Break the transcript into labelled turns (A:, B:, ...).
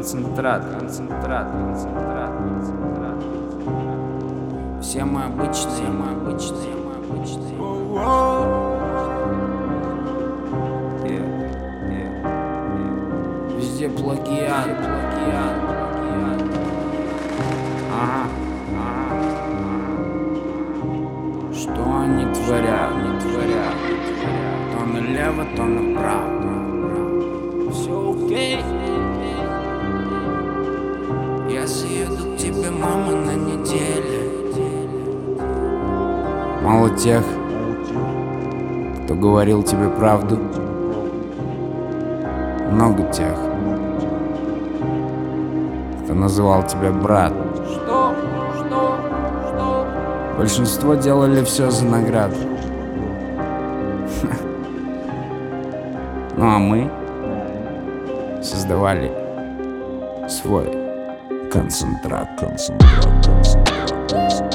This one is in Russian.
A: концентрат. Все мы обычные. Везде плагиат. Ага. Что они творят? То налево, то направо. Все окей. Я съеду к тебе, мама, на неделе. Мало тех, кто говорил тебе правду. Много тех, кто называл тебя брат. Что? Большинство делали все за награду. Ну а мы создавали свой концентрат.